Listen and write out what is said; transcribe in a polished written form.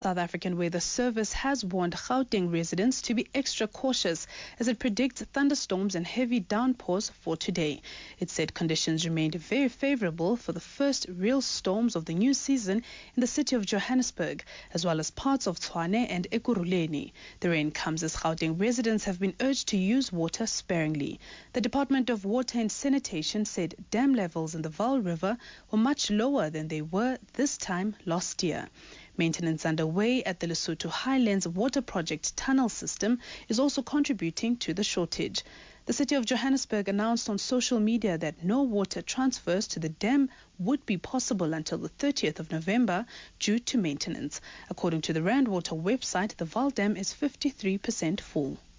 South African Weather Service has warned Gauteng residents to be extra cautious as it predicts thunderstorms and heavy downpours for today. It said conditions remained very favorable for the first real storms of the new season in the city of Johannesburg, as well as parts of Tshwane and Ekurhuleni. The rain comes as Gauteng residents have been urged to use water sparingly. The Department of Water and Sanitation said dam levels in the Vaal River were much lower than they were this time last year. Maintenance underway at the Lesotho Highlands Water Project tunnel system is also contributing to the shortage. The city of Johannesburg announced on social media that no water transfers to the dam would be possible until the 30th of November due to maintenance. According to the Rand Water website, the Vaal Dam is 53% full.